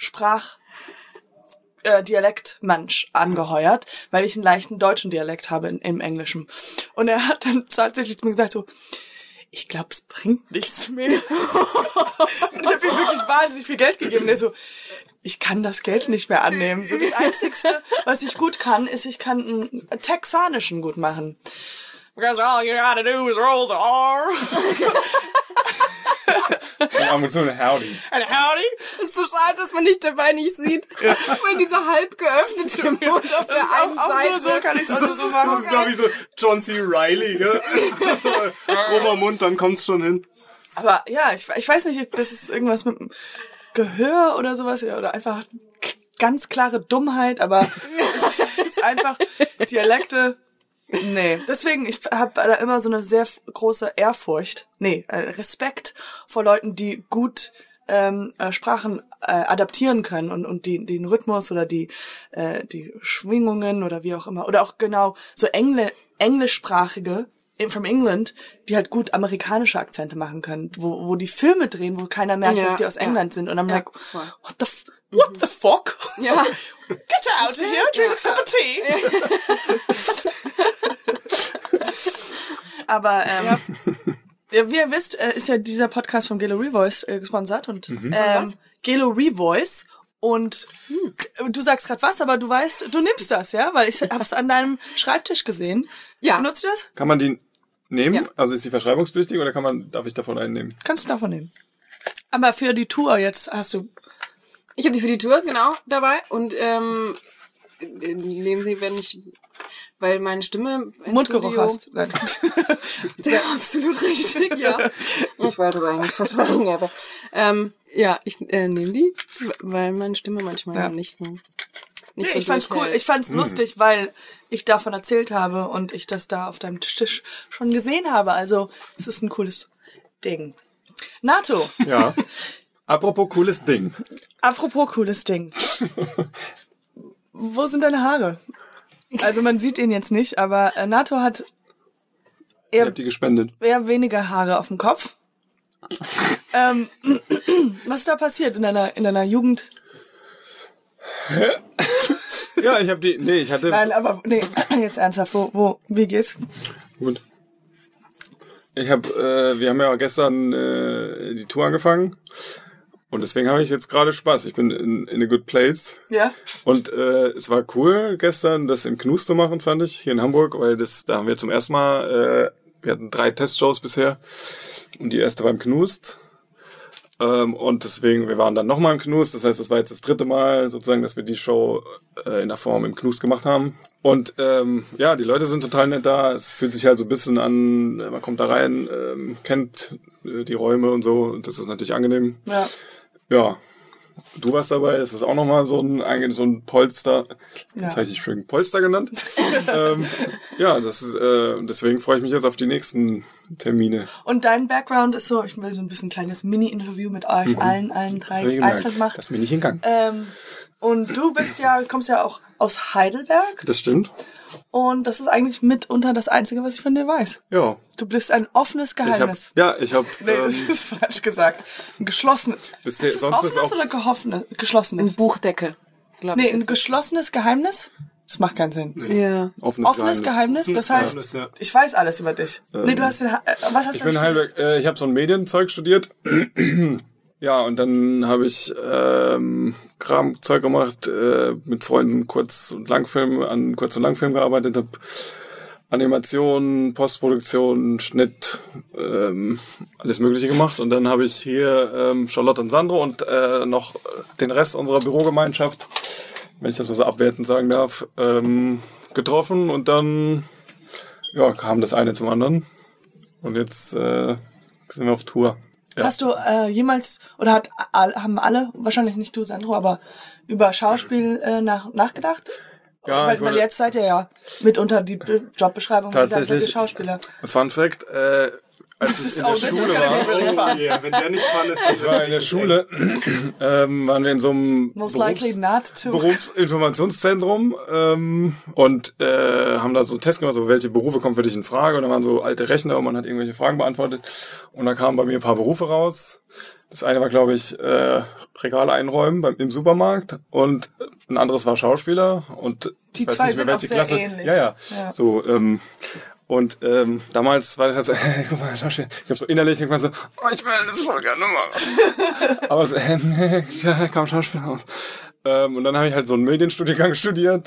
Dialektmensch angeheuert, weil ich einen leichten deutschen Dialekt habe im Englischen. Und er hat dann tatsächlich zu mir gesagt so, ich glaube, es bringt nichts mehr. Und ich habe ihm wirklich wahnsinnig viel Geld gegeben. Und er so, ich kann das Geld nicht mehr annehmen. So, das Einzigste, was ich gut kann, ist, ich kann einen texanischen gut machen. Because all you gotta do is roll the R. Ja, mit so einem Howdy. Ein Howdy. Es ist so schade, dass man dich dabei nicht sieht. Weil dieser halb geöffnete Mund auf der einen Seite. Nur so kann ich es auch nur so machen. das ist, glaube ich, so John C. Reilly, gell? Krummer Mund, dann kommt's schon hin. Aber ja, ich weiß nicht, das ist irgendwas mit dem Gehör oder sowas, oder einfach ganz klare Dummheit, aber es ist einfach Dialekte. Nee, deswegen, ich habe da immer so eine sehr große Respekt vor Leuten, die gut Sprachen adaptieren können und den Rhythmus oder die Schwingungen oder wie auch immer. Oder auch genau so englischsprachige from England, die halt gut amerikanische Akzente machen können, wo die Filme drehen, wo keiner merkt, dass die aus England sind. Und I'm like, what the fuck? Ja. Get out of here, drink a cup of tea. Aber wie ihr wisst, ist ja dieser Podcast von Gelo Revoice gesponsert und Gelo Revoice. Und du sagst gerade was, aber du weißt, du nimmst das, ja? Weil ich hab's an deinem Schreibtisch gesehen. Ja. Benutzt du das? Kann man die nehmen? Ja. Also ist die verschreibungspflichtig oder darf ich davon einen nehmen? Kannst du davon nehmen. Aber für die Tour jetzt hast du... Ich habe die für die Tour, genau, dabei. Und nehmen Sie, weil meine Stimme Mundgeruch hast. Nein. Ja, absolut richtig, ja. Ich wollte es eigentlich verschweigen, aber ich nehme die, weil meine Stimme manchmal nicht so ich fand's cool. Ich fand's lustig, weil ich davon erzählt habe und ich das da auf deinem Tisch schon gesehen habe. Also es ist ein cooles Ding. Nato. Ja. Apropos cooles Ding. Apropos cooles Ding. Wo sind deine Haare? Also man sieht ihn jetzt nicht, aber Nato hat Ich hab die gespendet. eher weniger Haare auf dem Kopf. Was ist da passiert in deiner Jugend? Ja, ich hatte... Nein, aber jetzt ernsthaft, wie geht's? Gut. Wir haben ja gestern die Tour angefangen und deswegen habe ich jetzt gerade Spaß. Ich bin in a good place. Ja. Und es war cool gestern, das im Knust zu machen, fand ich, hier in Hamburg, weil da haben wir zum ersten Mal, wir hatten 3 Testshows bisher und die erste war im Knust. Und deswegen, wir waren dann nochmal im Knust, das heißt, das war jetzt das 3. Mal sozusagen, dass wir die Show in der Form im Knust gemacht haben. Und die Leute sind total nett da, es fühlt sich halt so ein bisschen an, man kommt da rein, kennt die Räume und so, und das ist natürlich angenehm. Ja. Ja, du warst dabei, das ist auch nochmal so ein Polster, jetzt habe ich dich schön Polster genannt. Das ist, deswegen freue ich mich jetzt auf die nächsten Termine. Und dein Background ist so, ich will so ein bisschen ein kleines Mini-Interview mit euch allen 3 einzeln machen. Das ist mir nicht in Gang. Und du kommst ja auch aus Heidelberg. Das stimmt. Und das ist eigentlich mitunter das Einzige, was ich von dir weiß. Ja. Du bist ein offenes Geheimnis. Ich habe Nee, das ist falsch gesagt. Ein geschlossenes. Ist Ist es offenes oder geschlossenes? Ein Buchdeckel. Ein geschlossenes Geheimnis? Das macht keinen Sinn. Ja. Offenes Geheimnis, das heißt, Geheimnis, ja. ich weiß alles über dich. Du hast was hast Ich du bin in denn Heidelberg, ich habe so ein Medienzeug studiert. Ja, und dann habe ich Kramzeug gemacht, mit Freunden Kurz- und Langfilm gearbeitet, habe Animation, Postproduktion, Schnitt, alles Mögliche gemacht. Und dann habe ich hier Charlotte und Sandro und noch den Rest unserer Bürogemeinschaft, wenn ich das mal so abwertend sagen darf, getroffen. Und dann kam das eine zum anderen. Und jetzt sind wir auf Tour. Ja. Hast du jemals, oder haben alle, wahrscheinlich nicht du, Sandro, aber über Schauspiel nachgedacht? Ja, weil jetzt seid ihr ja mitunter die Jobbeschreibung, wie gesagt, seid ihr tatsächlich. Schauspieler. Fun Fact, als ich in der Schule war, Ja, wenn der nicht fun ist, ich war in der Schule, waren wir in so einem Most likely not to. Berufsinformationszentrum und haben da so einen Test gemacht, so welche Berufe kommen für dich in Frage, und da waren so alte Rechner und man hat irgendwelche Fragen beantwortet und da kamen bei mir ein paar Berufe raus. Das eine war, glaube ich, Regale einräumen im Supermarkt und ein anderes war Schauspieler und Die ich weiß zwei nicht mehr, sind auch welche sehr Klasse. ähnlich. Ja. Ja. So, und damals war das so, guck mal, Schauspieler. Ich hab so innerlich irgendwann so, ich will das voll gerne machen. Aber so, kam Schauspieler raus. Und dann habe ich halt so einen Medienstudiengang studiert.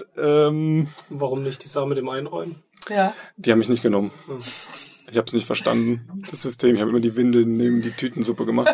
warum nicht die Sache mit dem Einräumen? Ja. Die haben mich nicht genommen. Ich habe es nicht verstanden, das System. Ich habe immer die Windeln neben die Tütensuppe gemacht.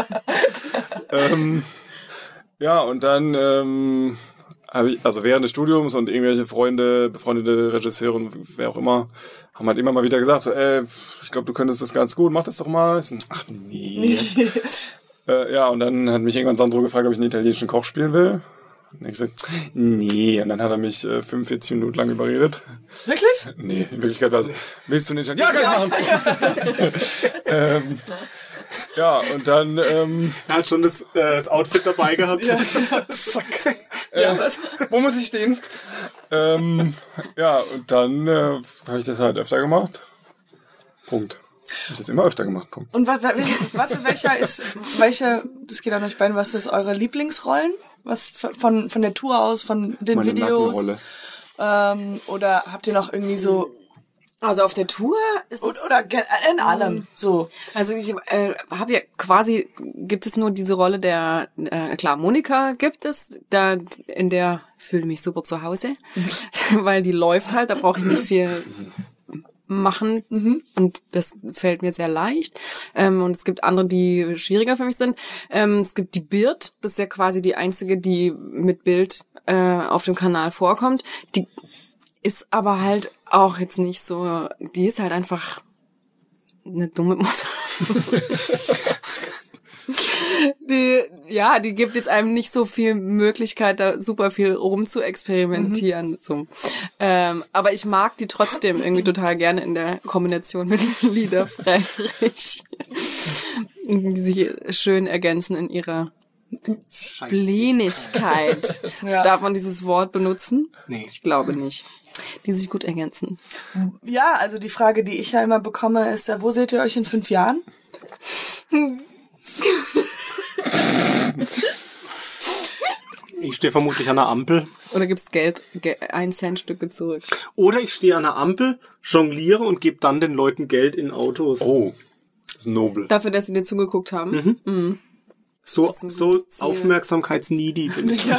Und dann habe ich, also während des Studiums und irgendwelche Freunde, befreundete Regisseure und wer auch immer, haben halt immer mal wieder gesagt, so, ich glaube, du könntest das ganz gut, mach das doch mal. Ich so, ach nee. Und dann hat mich irgendwann Sandro gefragt, ob ich einen italienischen Koch spielen will. Und ich gesagt, nee. Und dann hat er mich 45 Minuten lang überredet. Wirklich? Nee, in Wirklichkeit war es, willst du einen Italiener? Ja, kann ich machen. Und dann... Er hat schon das Outfit dabei gehabt. Ja. wo muss ich stehen? Und dann habe ich das halt öfter gemacht. Punkt. Habe ich das immer öfter gemacht. Punkt. Und welche, das geht an euch beiden, was ist eure Lieblingsrollen? Was von der Tour aus, von den Meine Videos? Nackenrolle. Oder habt ihr noch irgendwie so, Also auf der Tour ist es, oder in allem, so. also ich habe ja quasi, gibt es nur diese Rolle der, klar, Monika gibt es, da in der fühle ich mich super zu Hause, weil die läuft halt, da brauche ich nicht viel machen und das fällt mir sehr leicht. Und es gibt andere, die schwieriger für mich sind. Es gibt die Bird, das ist ja quasi die einzige, die mit Bild auf dem Kanal vorkommt. Die ist aber halt auch jetzt nicht so, die ist halt einfach eine dumme Mutter. Die gibt jetzt einem nicht so viel Möglichkeit, da super viel rumzuexperimentieren. So. Aber ich mag die trotzdem irgendwie total gerne in der Kombination mit Lieder Friedrich. Die sich schön ergänzen in ihrer Splenigkeit. Darf man dieses Wort benutzen? Nee. Ich glaube nicht. Die sich gut ergänzen. Ja, also die Frage, die ich ja immer bekomme, ist, wo seht ihr euch in 5 Jahren? Ich stehe vermutlich an einer Ampel. Oder gibst Geld, 1-Cent-Stücke zurück. Oder ich stehe an einer Ampel, jongliere und gebe dann den Leuten Geld in Autos. Oh, das ist nobel. Dafür, dass sie dir zugeguckt haben. So aufmerksamkeitsneedy bin ich.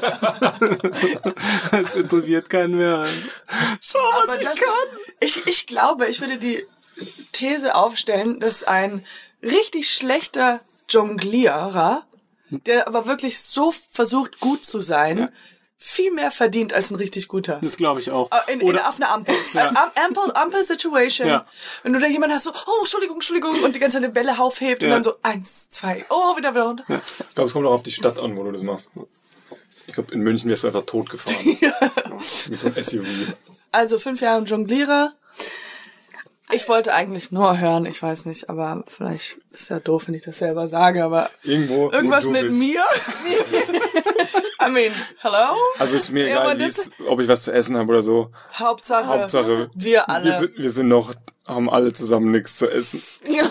Das interessiert keinen mehr. Schau, was ich kann. Ich glaube, ich würde die These aufstellen, dass ein richtig schlechter Jonglierer, der aber wirklich so versucht, gut zu sein, viel mehr verdient als ein richtig guter. Das glaube ich auch. Auf einer Ampel. Ampel-Situation. Ja. Wenn du da jemanden hast, so, oh, Entschuldigung, und die ganze Zeit die Bälle aufhebt und dann so 1, 2, oh, wieder runter. Ja. Ich glaube, es kommt auch auf die Stadt an, wo du das machst. Ich glaube, in München wärst du einfach totgefahren. Mit so einem SUV. Also 5 Jahre Jonglierer. Ich wollte eigentlich nur hören, ich weiß nicht, aber vielleicht ist es ja doof, wenn ich das selber sage, aber irgendwas mit mir? I mean, hello? Also ist mir egal, ob ich was zu essen habe oder so. Hauptsache wir alle. Wir haben alle zusammen nichts zu essen.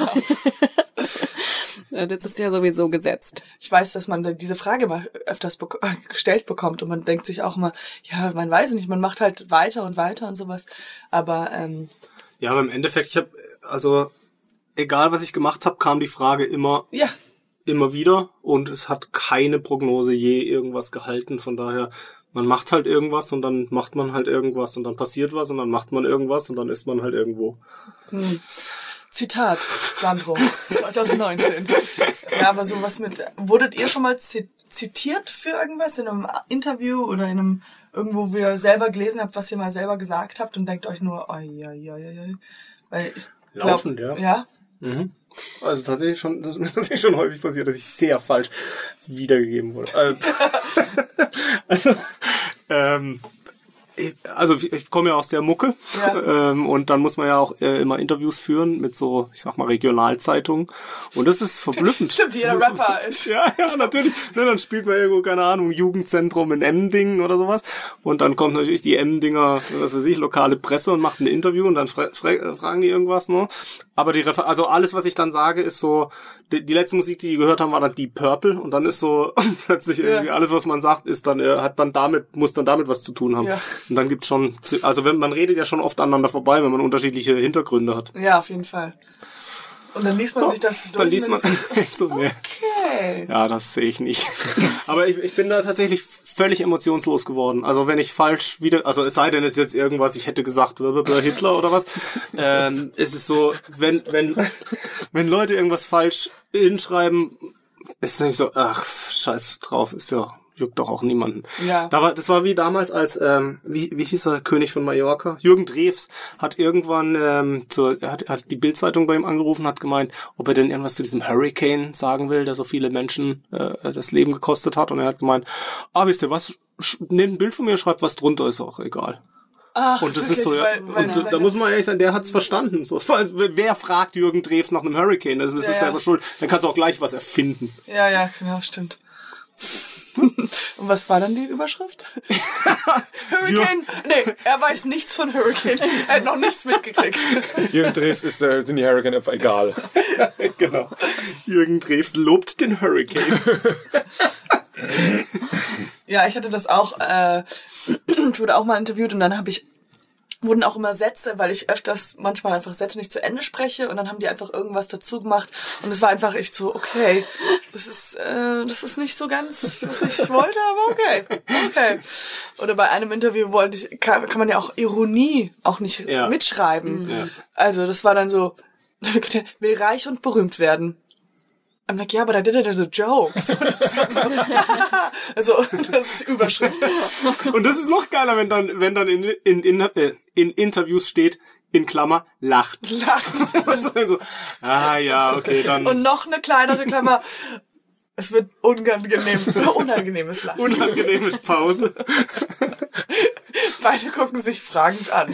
Ja, das ist ja sowieso gesetzt. Ich weiß, dass man diese Frage mal öfters gestellt bekommt und man denkt sich auch immer, ja, man weiß nicht, man macht halt weiter und sowas, aber ja, aber im Endeffekt, egal was ich gemacht habe, kam die Frage immer wieder und es hat keine Prognose je irgendwas gehalten. Von daher, man macht halt irgendwas und dann macht man halt irgendwas und dann passiert was und dann macht man irgendwas und dann ist man halt irgendwo. Zitat, Sandro, 2019. Ja, aber sowas wurdet ihr schon mal zitiert für irgendwas in einem Interview oder in einem irgendwo, wo ihr selber gelesen habt, was ihr mal selber gesagt habt und denkt euch nur, oi. Weil ich laufend, ja. Mhm. Also tatsächlich schon, das ist schon häufig passiert, dass ich sehr falsch wiedergegeben wurde. Also ich komme ja aus der Mucke und dann muss man ja auch immer Interviews führen mit so, ich sag mal, Regionalzeitungen und das ist verblüffend. Stimmt, jeder Rapper ist. Ja, natürlich. Dann spielt man irgendwo, keine Ahnung, Jugendzentrum in Emmendingen oder sowas und dann kommt natürlich die Emmendinger, was weiß ich, lokale Presse und macht ein Interview und dann fragen die irgendwas, ne? Aber also alles, was ich dann sage, ist so, die letzte Musik, die gehört haben, war dann Deep Purple und dann ist so plötzlich irgendwie alles, was man sagt, ist dann muss dann damit was zu tun haben. Ja. Und dann gibt's schon, also man redet ja schon oft aneinander vorbei, wenn man unterschiedliche Hintergründe hat. Ja, auf jeden Fall. Und dann liest man sich das durch. Dann liest man so mehr. Okay. Ja, das sehe ich nicht. Aber ich bin da tatsächlich völlig emotionslos geworden. Also wenn ich falsch also es sei denn, es ist jetzt irgendwas, ich hätte gesagt, Hitler oder was, ist es so, wenn Leute irgendwas falsch hinschreiben, ist es nicht so, ach, scheiß drauf, ist ja, juckt doch auch niemanden. Ja. Das war wie damals als, wie hieß der König von Mallorca? Jürgen Drews hat irgendwann hat die Bild-Zeitung bei ihm angerufen, hat gemeint, ob er denn irgendwas zu diesem Hurricane sagen will, der so viele Menschen das Leben gekostet hat. Und er hat gemeint, wisst ihr was, nehmt ein Bild von mir, schreibt was drunter, ist auch egal. Ach, und das wirklich, ist so, und da muss man ehrlich sagen, der hat's verstanden. So, wer fragt Jürgen Drews nach einem Hurricane? Das ist selber schuld. Dann kannst du auch gleich was erfinden. Ja, genau, stimmt. Und was war dann die Überschrift? Hurricane? Nee, er weiß nichts von Hurricane. Er hat noch nichts mitgekriegt. Jürgen Drews sind die Hurricane einfach egal. Genau. Jürgen Drews lobt den Hurricane. Ja, ich hatte das auch, ich wurde auch mal interviewt und dann habe ich wurden auch immer Sätze, weil ich öfters manchmal einfach Sätze nicht zu Ende spreche und dann haben die einfach irgendwas dazu gemacht und es war einfach echt so, okay, das ist nicht so ganz, was ich wollte, aber okay. Oder bei einem Interview kann man ja auch Ironie auch nicht mitschreiben. Ja. Also das war dann so, will reich und berühmt werden. I'm like, ja, but I did it as a joke. Also, das ist die Überschrift. Und das ist noch geiler, wenn dann in Interviews steht, in Klammer, lacht. Und so, ja, okay, dann. Und noch eine kleinere Klammer, es wird unangenehmes Lachen. Unangenehme Pause. Beide gucken sich fragend an.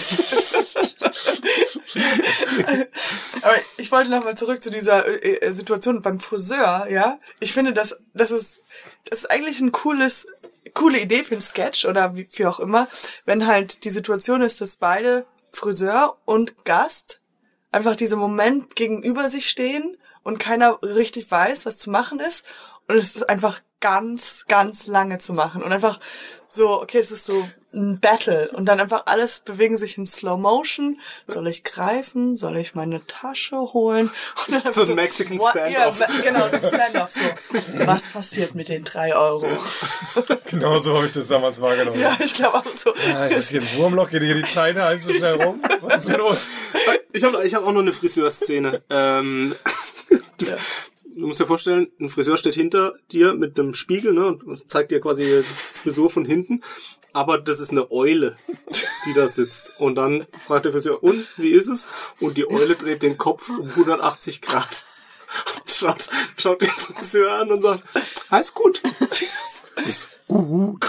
Aber ich wollte nochmal zurück zu dieser Situation beim Friseur, ja. Ich finde, das ist eigentlich eine coole Idee für einen Sketch oder wie auch immer, wenn halt die Situation ist, dass beide Friseur und Gast einfach diesem Moment gegenüber sich stehen und keiner richtig weiß, was zu machen ist. Und es ist einfach ganz, ganz lange zu machen. Und einfach so, okay, das ist so ein Battle. Und dann einfach alles bewegen sich in Slow Motion. Soll ich greifen? Soll ich meine Tasche holen? Und dann so ein Mexican Standoff. Ja, genau, so ein Standoff. So, was passiert mit den 3 Euro? Genau so habe ich das damals wahrgenommen. Ja, ich glaube auch so. Ja, ist das hier ein Wurmloch? Geht hier die Zeit halt so schnell rum? Was ist denn los? Ich hab auch noch eine Friseurszene. Ja. Du musst dir vorstellen, ein Friseur steht hinter dir mit einem Spiegel, ne, und zeigt dir quasi die Frisur von hinten. Aber das ist eine Eule, die da sitzt. Und dann fragt der Friseur, und, wie ist es? Und die Eule dreht den Kopf um 180 Grad. Und schaut den Friseur an und sagt, alles gut. Ist gut.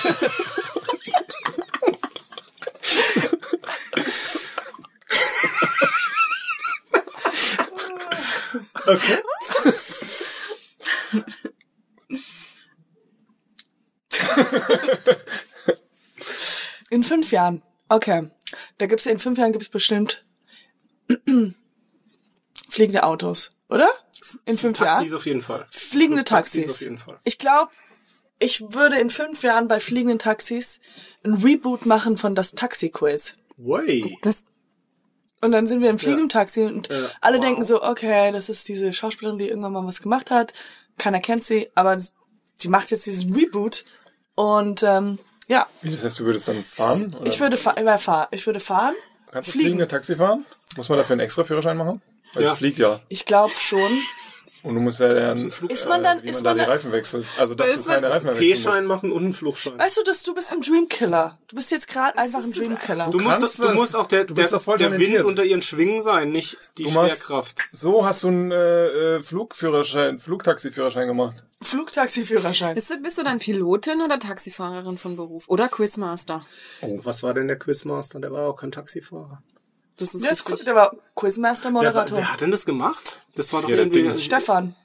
Okay. In 5 Jahren. Okay. In 5 Jahren gibt's bestimmt fliegende Autos, oder? In 5 Jahren? Taxis auf jeden Fall. Fliegende Taxis. Auf jeden Fall. Ich glaube, ich würde in 5 Jahren bei fliegenden Taxis ein Reboot machen von das Taxi-Quiz. Way. Und dann sind wir im fliegenden Taxi und alle denken so, okay, das ist diese Schauspielerin, die irgendwann mal was gemacht hat. Keiner kennt sie, aber sie macht jetzt diesen Reboot. Und ja. Wie, das heißt, du würdest dann fahren? Oder? Ich würde fahren. Kannst du fliegende Taxi fahren? Muss man dafür einen extra Führerschein machen? Weil es fliegt ja. Ich glaube schon. Und du musst ja lernen, ist man dann die Reifen wechselt. Also, dass du keine Reifen mehr wechseln musst. P-Schein machen und einen Fluchtschein. Weißt du, du bist ein Dreamkiller. Du bist jetzt gerade einfach ein Dreamkiller. Du musst auch der Wind unter ihren Schwingen sein, nicht die Schwerkraft. So hast du einen Flugtaxi-Führerschein gemacht. Flugtaxi-Führerschein. Bist du dann Pilotin oder Taxifahrerin von Beruf? Oder Quizmaster? Oh, was war denn der Quizmaster? Der war auch kein Taxifahrer. Das ist richtig. Der war Quizmaster, Moderator. Wer hat denn das gemacht? Das war doch irgendwie... Stefan.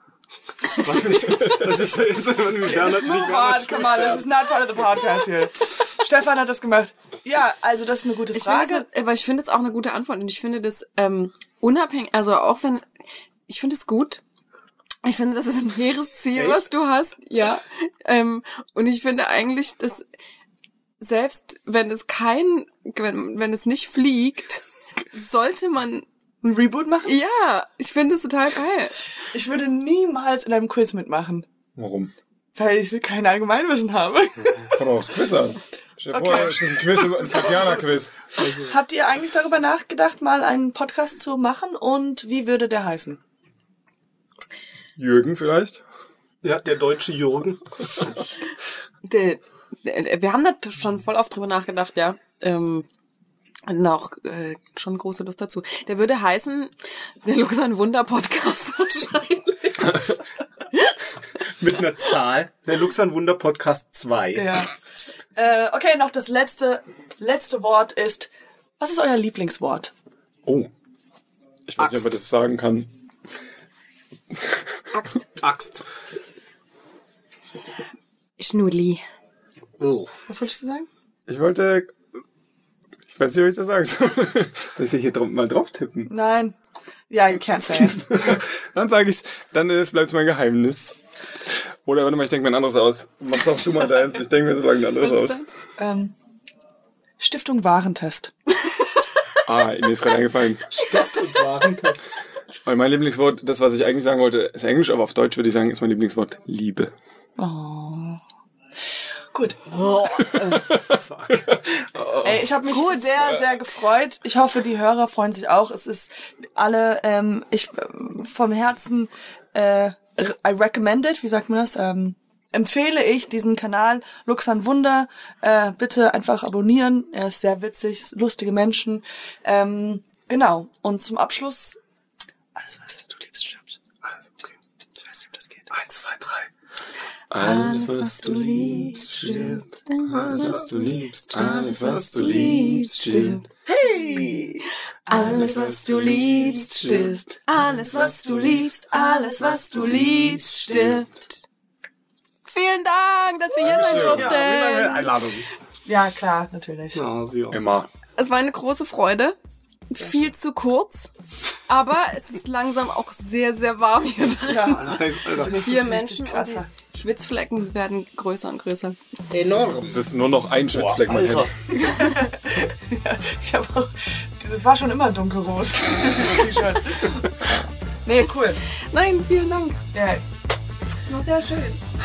Das ist jetzt come on, this is not part of the podcast here. Stefan hat das gemacht. Ja, also das ist eine gute Frage. Aber ich finde es auch eine gute Antwort und ich finde das unabhängig, also auch wenn, ich finde es gut. Ich finde, das ist ein hehres Ziel, was du hast, ja. Und ich finde eigentlich, dass selbst wenn es nicht fliegt, sollte man ein Reboot machen? Ja, ich finde es total geil. Ich würde niemals in einem Quiz mitmachen. Warum? Weil ich kein Allgemeinwissen habe. Komm aufs Quiz an. Stell dir vor, es ist ein Quiz, ein Tatjana-Quiz. Habt ihr eigentlich darüber nachgedacht, mal einen Podcast zu machen und wie würde der heißen? Jürgen vielleicht? Ja, der deutsche Jürgen. Wir haben da schon voll oft drüber nachgedacht, ja. Noch schon große Lust dazu. Der würde heißen, der Luxan Wunder Podcast wahrscheinlich. Mit einer Zahl. Der Luxan Wunder Podcast 2. Ja. Okay, noch das letzte Wort ist, was ist euer Lieblingswort? Oh. Ich weiß nicht, ob man das sagen kann. Axt. Schnulli. Oh. Was wolltest du sagen? Ich weiß nicht, ob ich das sagen soll. Soll ich hier mal drauf tippen? Nein. Ja, you can't say it. Dann sage ich's. Dann bleibt es mein Geheimnis. Oder warte mal, ich denke mir ein anderes aus. Mach's auch du mal deins. Ich denke mir so lange ein anderes aus. Stiftung Warentest. Mir ist gerade eingefallen. Stift und Warentest. Weil mein Lieblingswort, das, was ich eigentlich sagen wollte, ist Englisch, aber auf Deutsch würde ich sagen, ist mein Lieblingswort Liebe. Oh. Gut. Fuck. Ey, ich habe mich sehr, sehr gefreut. Ich hoffe, die Hörer freuen sich auch. Es ist alle, vom Herzen, I recommend it, wie sagt man das? Empfehle ich diesen Kanal Luxan Wunder. Bitte einfach abonnieren. Er ist sehr witzig, lustige Menschen. Genau. Und zum Abschluss, alles, was du liebst, stirbt. Alles okay. Ich weiß nicht, ob das geht. 1, 2, 3. Alles, was du liebst, stirbt. Alles, was du liebst, alles, was du liebst, stirbt. Hey! Alles, was du liebst, stirbt. Alles, was du liebst, alles, was du liebst, stirbt. Vielen Dank, dass wir hier sein durften. Einladung. Ja, klar, natürlich. Ja, sie auch. Immer. Es war eine große Freude. Viel zu kurz. Aber es ist langsam auch sehr, sehr warm hier drin. Ja. Alter. 4 Menschen und die Schwitzflecken werden größer und größer. Enorm. Es ist nur noch ein Schwitzfleck, mein Alter. Hemd. Ich habe auch, das war schon immer dunkelrot. Das T-Shirt. Nee, cool. Nein, vielen Dank. Ja. War sehr schön.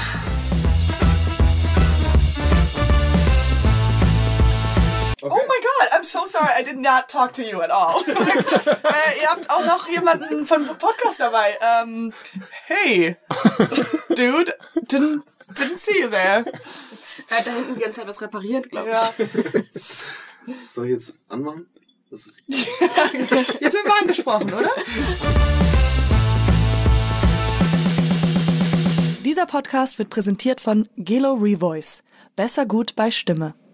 Okay. Oh my God, I'm so sorry, I did not talk to you at all. Ihr habt auch noch jemanden von Podcast dabei. Hey, dude, didn't see you there. Er hat da hinten die ganze Zeit was repariert, glaube ich. Ja. Soll ich jetzt anmachen? Das ist Jetzt sind wir angesprochen, oder? Dieser Podcast wird präsentiert von Gelo Revoice. Besser gut bei Stimme.